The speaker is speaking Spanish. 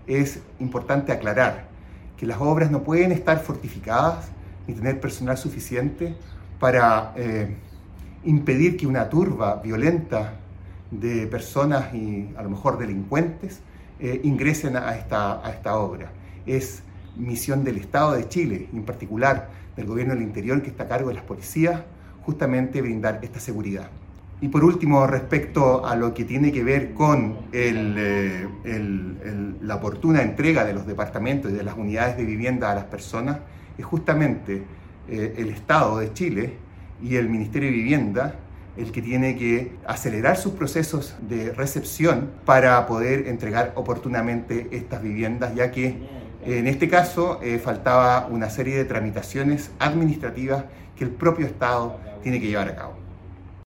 es importante aclarar que las obras no pueden estar fortificadas ni tener personal suficiente para impedir que una turba violenta de personas y a lo mejor delincuentes ingresen a esta obra. Es misión del Estado de Chile, en particular del Gobierno del Interior, que está a cargo de las policías, justamente brindar esta seguridad. Y por último, respecto a lo que tiene que ver con la oportuna entrega de los departamentos y de las unidades de vivienda a las personas, es justamente el Estado de Chile y el Ministerio de Vivienda el que tiene que acelerar sus procesos de recepción para poder entregar oportunamente estas viviendas, ya que en este caso faltaba una serie de tramitaciones administrativas que el propio Estado tiene que llevar a cabo.